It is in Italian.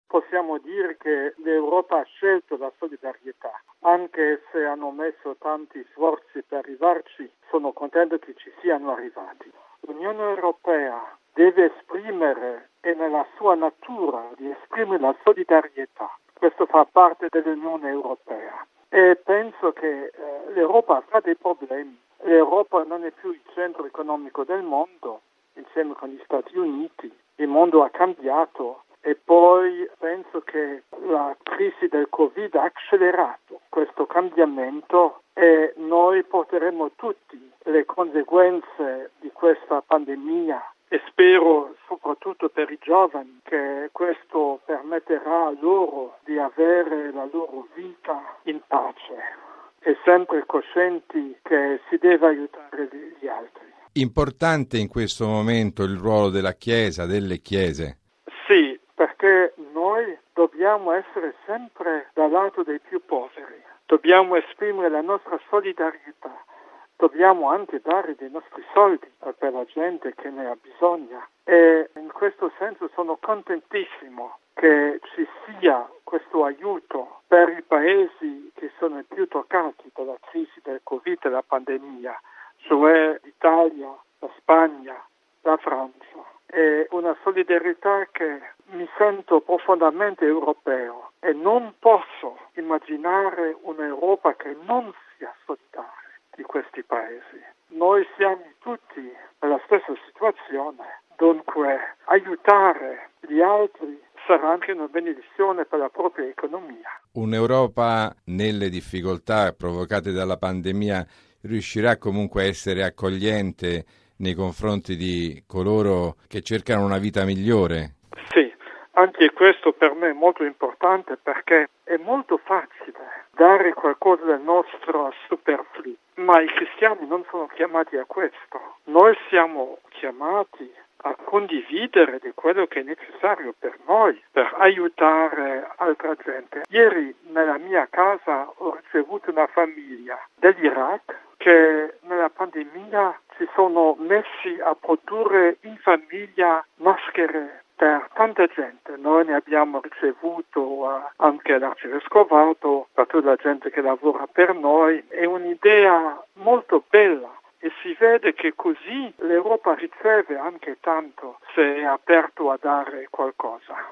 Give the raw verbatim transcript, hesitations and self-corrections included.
possiamo dire che l'Europa ha scelto la solidarietà, anche se hanno messo tanti sforzi per arrivarci, sono contento che ci siano arrivati. L'Unione Europea deve esprimere, è nella sua natura di esprimere la solidarietà. Questo fa parte dell'Unione Europea e penso che eh, l'Europa avrà dei problemi. L'Europa non è più il centro economico del mondo, insieme con gli Stati Uniti. Il mondo ha cambiato e poi penso che la crisi del Covid ha accelerato questo cambiamento e noi porteremo tutti le conseguenze di questa pandemia e spero soprattutto per i giovani che questo permetterà loro di avere la loro vita in pace e sempre coscienti che si deve aiutare gli altri. Importante in questo momento il ruolo della Chiesa, delle Chiese. Sì, perché noi dobbiamo essere sempre dal lato dei più poveri, dobbiamo esprimere la nostra solidarietà, dobbiamo anche dare dei nostri soldi per la gente che ne ha bisogno e in questo senso sono contentissimo che ci sia questo aiuto per i paesi che sono più toccati dalla crisi del Covid e della pandemia, cioè l'Italia, la Spagna, la Francia. È una solidarietà che mi sento profondamente europeo e non posso immaginare un'Europa che non sia solidale di questi paesi. Noi siamo tutti nella stessa situazione, dunque aiutare gli altri sarà anche una benedizione per la propria economia. Un'Europa nelle difficoltà provocate dalla pandemia riuscirà comunque a essere accogliente nei confronti di coloro che cercano una vita migliore? Sì, anche questo per me è molto importante perché è molto facile dare qualcosa del nostro superfluo, ma i cristiani non sono chiamati a questo. Noi siamo chiamati a condividere di quello che è necessario per noi, per aiutare altra gente. Ieri nella mia casa ho ricevuto una famiglia dell'Iraq che nella pandemia si sono messi a produrre in famiglia maschere per tanta gente. Noi ne abbiamo ricevuto uh, anche l'arcivescovato, per tutta la gente che lavora per noi. È un'idea molto bella e si vede che così l'Europa riceve anche tanto se è aperto a dare qualcosa.